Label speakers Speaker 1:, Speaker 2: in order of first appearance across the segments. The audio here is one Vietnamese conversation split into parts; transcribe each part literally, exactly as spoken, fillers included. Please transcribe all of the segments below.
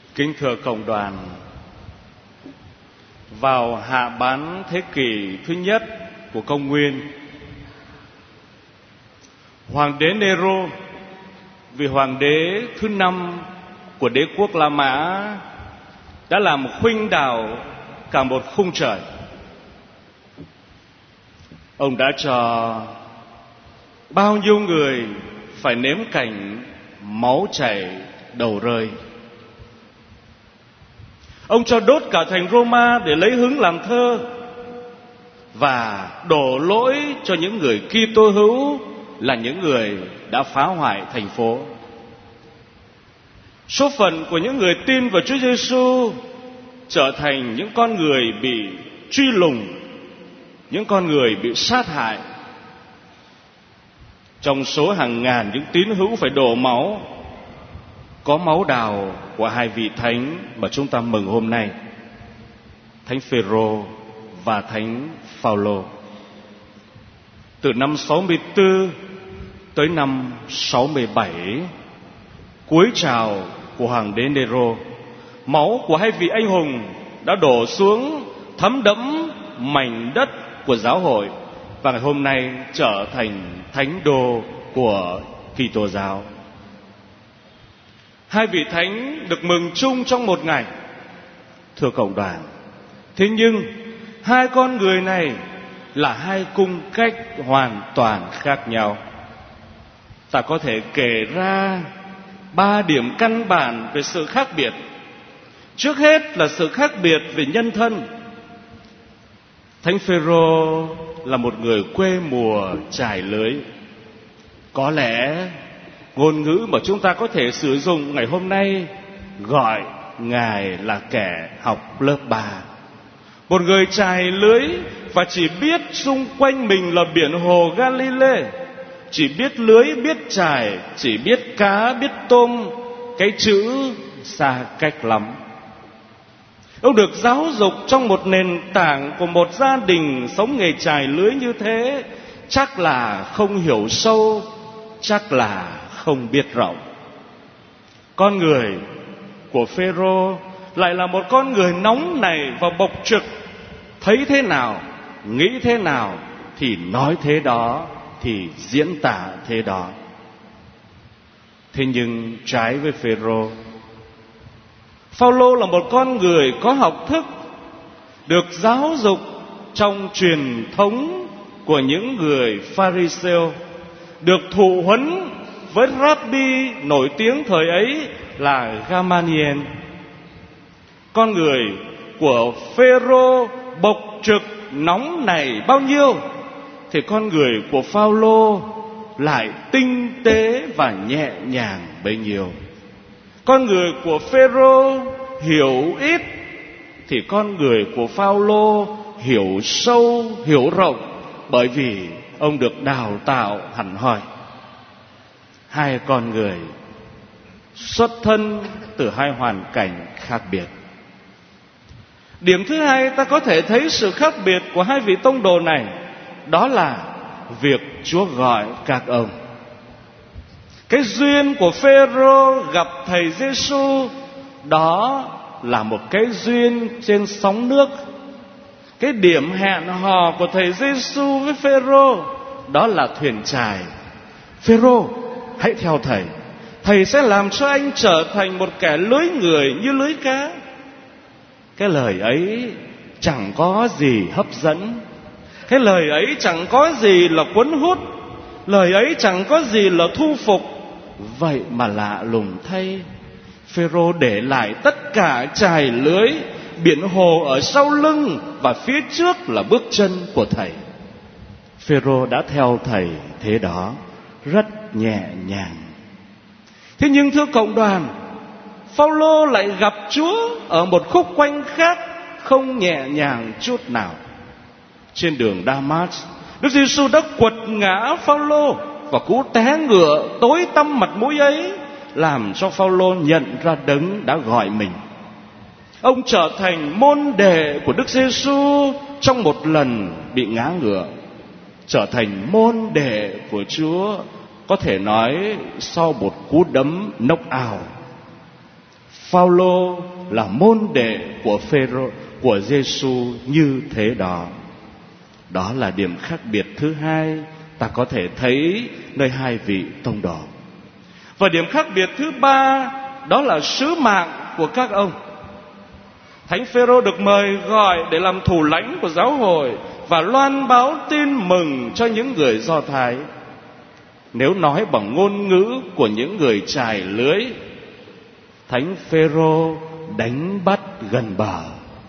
Speaker 1: Kính thưa cộng đoàn, vào hạ bán thế kỷ thứ nhất của công nguyên, Hoàng đế Nero, vị hoàng đế thứ năm của đế quốc La Mã, đã làm khuynh đảo cả một khung trời. Ông đã cho bao nhiêu người phải nếm cảnh máu chảy đầu rơi. Ông cho đốt cả thành Roma để lấy hứng làm thơ, và đổ lỗi cho những người Kitô hữu là những người đã phá hoại thành phố. Số phận của những người tin vào Chúa Giêsu trở thành những con người bị truy lùng, những con người bị sát hại. Trong số hàng ngàn những tín hữu phải đổ máu, có máu đào của hai vị thánh mà chúng ta mừng hôm nay, Thánh Phêrô và Thánh Phaolô. Từ năm sáu mươi tư tới năm sáu mươi bảy, cuối trào của hoàng đế Nero, máu của hai vị anh hùng đã đổ xuống thấm đẫm mảnh đất của giáo hội, và ngày hôm nay trở thành thánh đô của Kitô giáo. Hai vị thánh được mừng chung trong một ngày. Thưa cộng đoàn, thế nhưng hai con người này là hai cung cách hoàn toàn khác nhau. Ta có thể kể ra ba điểm căn bản về sự khác biệt. Trước hết là sự khác biệt về nhân thân. Thánh Phêrô là một người quê mùa trải lưới. Có lẽ ngôn ngữ mà chúng ta có thể sử dụng ngày hôm nay gọi Ngài là kẻ học lớp ba. Một người trải lưới và chỉ biết xung quanh mình là biển hồ Galilee, chỉ biết lưới, biết trải, chỉ biết cá, biết tôm, cái chữ xa cách lắm. Ông được giáo dục trong một nền tảng của một gia đình sống nghề trải lưới như thế, chắc là không hiểu sâu, chắc là không biết rộng. Con người của Phêrô lại là một con người nóng nảy và bộc trực, thấy thế nào, nghĩ thế nào thì nói thế đó, thì diễn tả thế đó. Thế nhưng trái với Phêrô, Phaolô là một con người có học thức, được giáo dục trong truyền thống của những người Pharisêu, được thụ huấn với Rabbi nổi tiếng thời ấy là Gamaliel. Con người của Phêrô bộc trực nóng nảy bao nhiêu, thì con người của Phaolô lại tinh tế và nhẹ nhàng bấy nhiêu. Con người của Phêrô hiểu ít, thì con người của Phaolô hiểu sâu, hiểu rộng, bởi vì ông được đào tạo hẳn hoi. Hai con người xuất thân từ hai hoàn cảnh khác biệt. Điểm thứ hai, ta có thể thấy sự khác biệt của hai vị tông đồ này, đó là việc Chúa gọi các ông. Cái duyên của Phêrô gặp thầy Giêsu đó là một cái duyên trên sóng nước. Cái điểm hẹn hò của thầy Giêsu với Phêrô đó là thuyền chài. Phêrô, hãy theo thầy, thầy sẽ làm cho anh trở thành một kẻ lưới người như lưới cá. Cái lời ấy chẳng có gì hấp dẫn, cái lời ấy chẳng có gì là cuốn hút, lời ấy chẳng có gì là thu phục. Vậy mà lạ lùng thay, Phêrô để lại tất cả chài lưới, biển hồ ở sau lưng, và phía trước là bước chân của thầy. Phêrô đã theo thầy thế đó, rất nhẹ nhàng. Thế nhưng thưa cộng đoàn, Phaolô lại gặp Chúa ở một khúc quanh khác, không nhẹ nhàng chút nào. Trên đường Đa-mát, Đức Giêsu đã quật ngã Phaolô, và cú té ngựa tối tăm mặt mũi ấy làm cho Phaolô nhận ra Đấng đã gọi mình. Ông trở thành môn đệ của Đức Giêsu trong một lần bị ngã ngựa, trở thành môn đệ của Chúa, có thể nói sau một cú đấm knock out. Phao-lô là môn đệ của Phêrô, của Giêsu như thế đó. Đó là điểm khác biệt thứ hai ta có thể thấy nơi hai vị tông đồ. Và điểm khác biệt thứ ba đó là sứ mạng của các ông. Thánh Phêrô được mời gọi để làm thủ lãnh của giáo hội và loan báo tin mừng cho những người Do Thái. Nếu nói bằng ngôn ngữ của những người chài lưới, Thánh Phêrô đánh bắt gần bờ.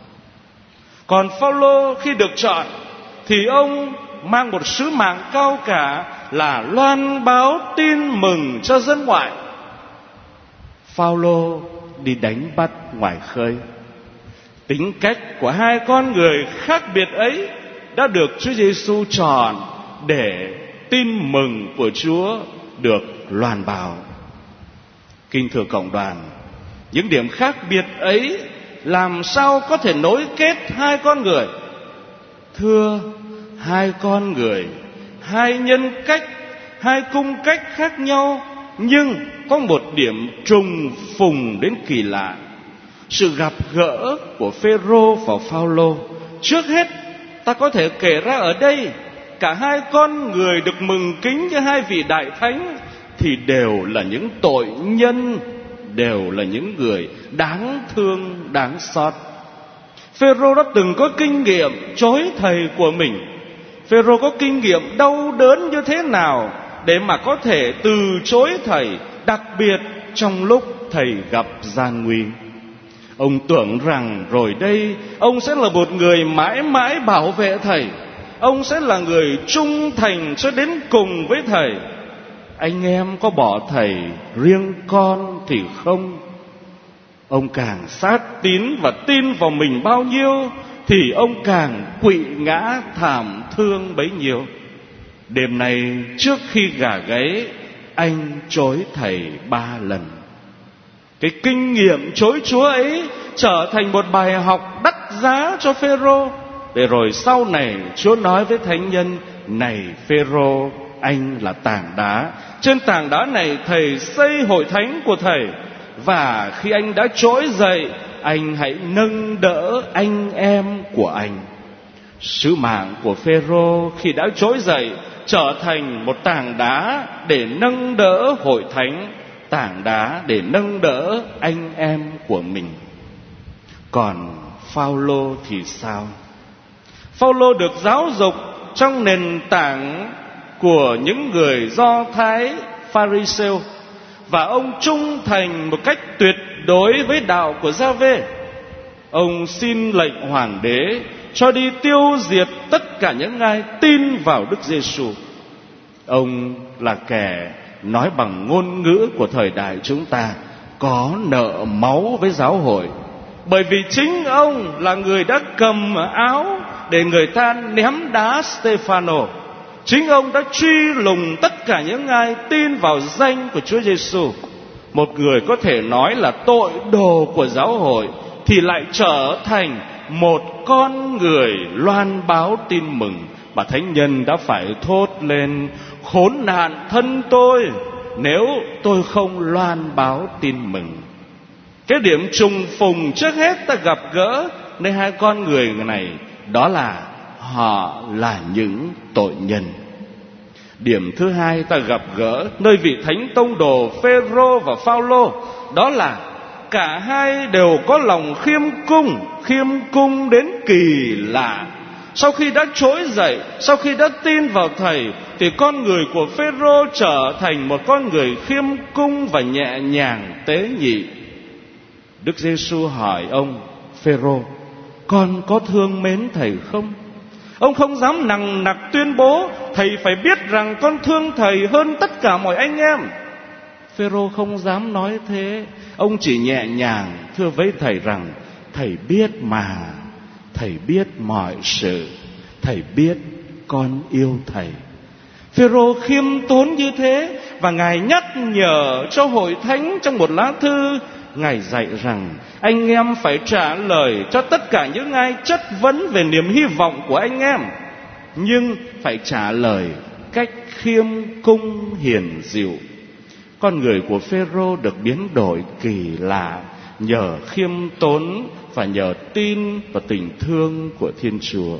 Speaker 1: Còn Phao-lô khi được chọn thì ông mang một sứ mạng cao cả là loan báo tin mừng cho dân ngoại. Phao-lô đi đánh bắt ngoài khơi. Tính cách của hai con người khác biệt ấy đã được Chúa Giêsu chọn để tin mừng của Chúa được loan báo. Kính thưa cộng đoàn, những điểm khác biệt ấy làm sao có thể nối kết hai con người? Thưa, hai con người, hai nhân cách, hai cung cách khác nhau, nhưng có một điểm trùng phùng đến kỳ lạ. Sự gặp gỡ của Phêrô và Phao-lô, trước hết ta có thể kể ra ở đây, cả hai con người được mừng kính như hai vị đại thánh thì đều là những tội nhân, đều là những người đáng thương, đáng xót. Phêrô đã từng có kinh nghiệm chối thầy của mình. Phêrô có kinh nghiệm đau đớn như thế nào để mà có thể từ chối thầy, đặc biệt trong lúc thầy gặp gian nguy. Ông tưởng rằng rồi đây ông sẽ là một người mãi mãi bảo vệ thầy, ông sẽ là người trung thành cho đến cùng với thầy. Anh em có bỏ thầy, riêng con thì không. Ông càng sát tín và tin vào mình bao nhiêu thì ông càng quỵ ngã thảm thương bấy nhiêu. Đêm nay trước khi gà gáy, anh chối thầy ba lần. Cái kinh nghiệm chối Chúa ấy trở thành một bài học đắt giá cho Phêrô. Để rồi sau này Chúa nói với thánh nhân: này Phêrô, anh là tảng đá, trên tảng đá này thầy xây hội thánh của thầy. Và khi anh đã trỗi dậy, anh hãy nâng đỡ anh em của anh. Sứ mạng của Phêrô khi đã trỗi dậy trở thành một tảng đá để nâng đỡ hội thánh, tảng đá để nâng đỡ anh em của mình. Còn Phao-lô thì sao? Phao-lô được giáo dục trong nền tảng của những người Do Thái Pha-ri-sêu, và ông trung thành một cách tuyệt đối với đạo của Gia-vê. Ông xin lệnh hoàng đế cho đi tiêu diệt tất cả những ai tin vào Đức Giêsu. Ông là kẻ nói bằng ngôn ngữ của thời đại chúng ta, có nợ máu với giáo hội, bởi vì chính ông là người đã cầm áo để người ta ném đá Stê-pha-nô. Chính ông đã truy lùng tất cả những ai tin vào danh của Chúa Giêsu. Một người có thể nói là tội đồ của giáo hội thì lại trở thành một con người loan báo tin mừng, mà thánh nhân đã phải thốt lên: khốn nạn thân tôi nếu tôi không loan báo tin mừng. Cái điểm trùng phùng trước hết ta gặp gỡ nơi hai con người này đó là họ là những tội nhân. Điểm thứ hai ta gặp gỡ nơi vị thánh tông đồ Phêrô và Phao-lô đó là cả hai đều có lòng khiêm cung, khiêm cung đến kỳ lạ. Sau khi đã trỗi dậy, sau khi đã tin vào thầy, thì con người của Phêrô trở thành một con người khiêm cung và nhẹ nhàng tế nhị. Đức Giêsu hỏi ông: Phêrô, con có thương mến thầy không? Ông không dám nằng nặc tuyên bố: thầy phải biết rằng con thương thầy hơn tất cả mọi anh em. Phêrô không dám nói thế. Ông chỉ nhẹ nhàng thưa với thầy rằng: thầy biết mà, thầy biết mọi sự, thầy biết con yêu thầy. Phêrô khiêm tốn như thế, và Ngài nhắc nhở cho hội thánh trong một lá thư. Ngài dạy rằng anh em phải trả lời cho tất cả những ai chất vấn về niềm hy vọng của anh em, nhưng phải trả lời cách khiêm cung hiền dịu. Con người của Phêrô được biến đổi kỳ lạ nhờ khiêm tốn và nhờ tin và tình thương của Thiên Chúa.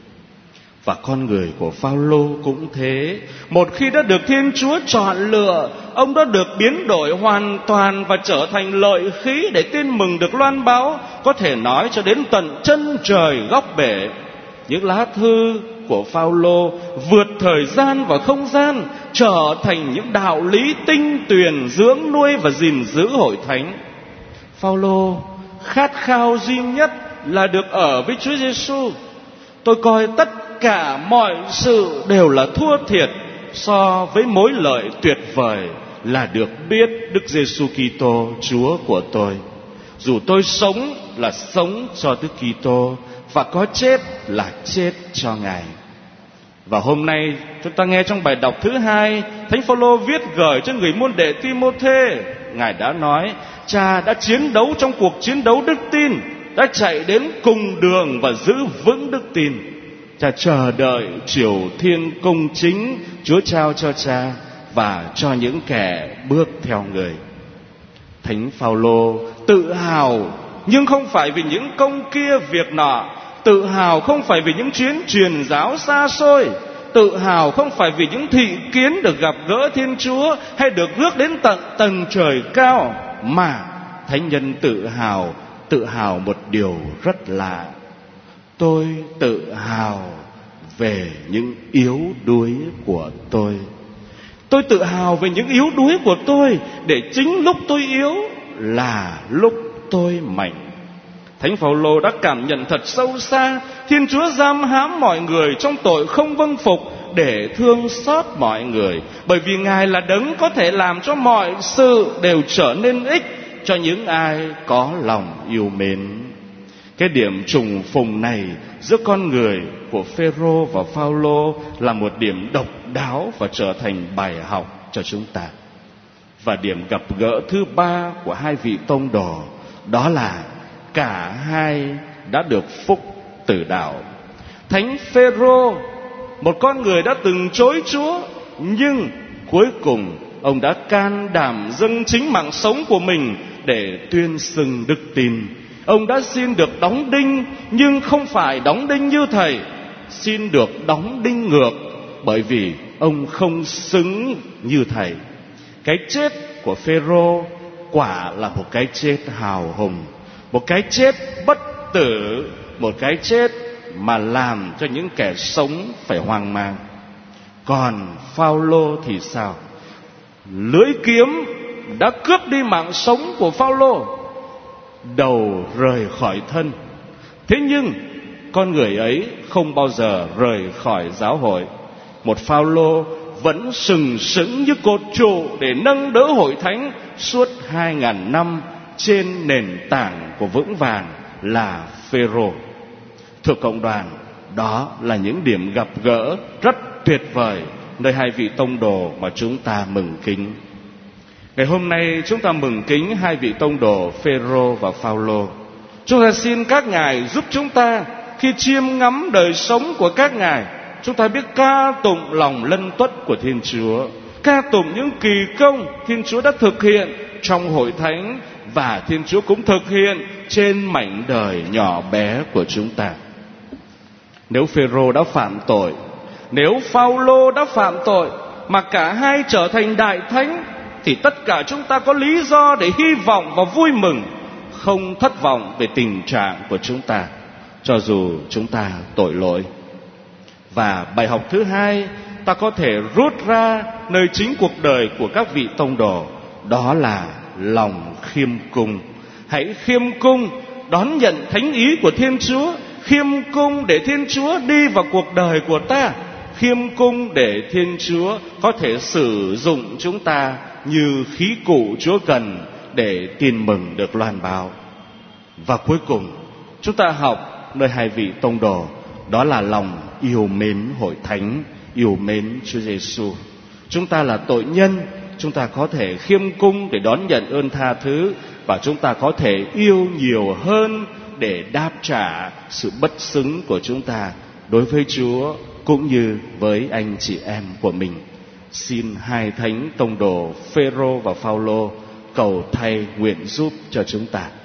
Speaker 1: Và con người của Phao-lô cũng thế. Một khi đã được Thiên Chúa chọn lựa, ông đã được biến đổi hoàn toàn và trở thành lợi khí để tin mừng được loan báo, có thể nói cho đến tận chân trời góc bể. Những lá thư của Phao-lô vượt thời gian và không gian, trở thành những đạo lý tinh tuyền dưỡng nuôi và gìn giữ hội thánh. Phao-lô khát khao duy nhất là được ở với Chúa Giêsu. Tôi coi tất cả mọi sự đều là thua thiệt so với mối lợi tuyệt vời là được biết Đức Giêsu Kitô Chúa của tôi. Dù tôi sống là sống cho Đức Kitô, và có chết là chết cho Ngài. Và hôm nay chúng ta nghe trong bài đọc thứ hai, Thánh Phao-lô viết gửi cho người môn đệ Ti-mô-thê. Ngài đã nói: Cha đã chiến đấu trong cuộc chiến đấu đức tin, đã chạy đến cùng đường và giữ vững đức tin. Cha chờ đợi triều thiên công chính Chúa trao cho cha và cho những kẻ bước theo người. Thánh Phao-lô tự hào, nhưng không phải vì những công kia việc nọ. Tự hào không phải vì những chuyến truyền giáo xa xôi. Tự hào không phải vì những thị kiến được gặp gỡ Thiên Chúa hay được rước đến tận tầng trời cao. Mà thánh nhân tự hào, tự hào một điều rất lạ. Tôi tự hào về những yếu đuối của tôi. Tôi tự hào về những yếu đuối của tôi, để chính lúc tôi yếu là lúc tôi mạnh. Thánh Phao-lô đã cảm nhận thật sâu xa Thiên Chúa giam hãm mọi người trong tội không vâng phục để thương xót mọi người, bởi vì Ngài là đấng có thể làm cho mọi sự đều trở nên ích cho những ai có lòng yêu mến. Cái điểm trùng phùng này giữa con người của Phêrô và Phao-lô là một điểm độc đáo và trở thành bài học cho chúng ta. Và điểm gặp gỡ thứ ba của hai vị tông đồ đó là cả hai đã được phúc từ đạo. Thánh Phêrô, một con người đã từng chối Chúa, nhưng cuối cùng ông đã can đảm dâng chính mạng sống của mình để tuyên xưng đức tin. Ông đã xin được đóng đinh, nhưng không phải đóng đinh như thầy, xin được đóng đinh ngược, bởi vì ông không xứng như thầy. Cái chết của Phêrô quả là một cái chết hào hùng, một cái chết bất tử, một cái chết mà làm cho những kẻ sống phải hoang mang. Còn Phao-lô thì sao? Lưỡi kiếm đã cướp đi mạng sống của Phao-lô, đầu rời khỏi thân. Thế nhưng con người ấy không bao giờ rời khỏi giáo hội. Một Phao-lô vẫn sừng sững như cột trụ để nâng đỡ hội thánh suốt hai ngàn năm trên nền tảng của vững vàng là Phêrô. Thưa cộng đoàn, đó là những điểm gặp gỡ rất tuyệt vời nơi hai vị tông đồ mà chúng ta mừng kính. Ngày hôm nay chúng ta mừng kính hai vị tông đồ Phêrô và Phao-lô. Chúng ta xin các ngài giúp chúng ta khi chiêm ngắm đời sống của các ngài, chúng ta biết ca tụng lòng lân tuất của Thiên Chúa, ca tụng những kỳ công Thiên Chúa đã thực hiện trong hội thánh, và Thiên Chúa cũng thực hiện trên mảnh đời nhỏ bé của chúng ta. Nếu Phêrô đã phạm tội, nếu Phao-lô đã phạm tội, mà cả hai trở thành đại thánh, thì tất cả chúng ta có lý do để hy vọng và vui mừng, không thất vọng về tình trạng của chúng ta, cho dù chúng ta tội lỗi. Và bài học thứ hai ta có thể rút ra nơi chính cuộc đời của các vị tông đồ, đó là lòng khiêm cung. Hãy khiêm cung đón nhận thánh ý của Thiên Chúa, khiêm cung để Thiên Chúa đi vào cuộc đời của ta, khiêm cung để Thiên Chúa có thể sử dụng chúng ta như khí cụ Chúa cần để tin mừng được loan báo. Và cuối cùng chúng ta học nơi hai vị tông đồ, đó là lòng yêu mến hội thánh, yêu mến Chúa Giêsu. Chúng ta là tội nhân, chúng ta có thể khiêm cung để đón nhận ơn tha thứ, và chúng ta có thể yêu nhiều hơn để đáp trả sự bất xứng của chúng ta đối với Chúa cũng như với anh chị em của mình. Xin hai thánh tông đồ Phêrô và Phao-lô cầu thay nguyện giúp cho chúng ta.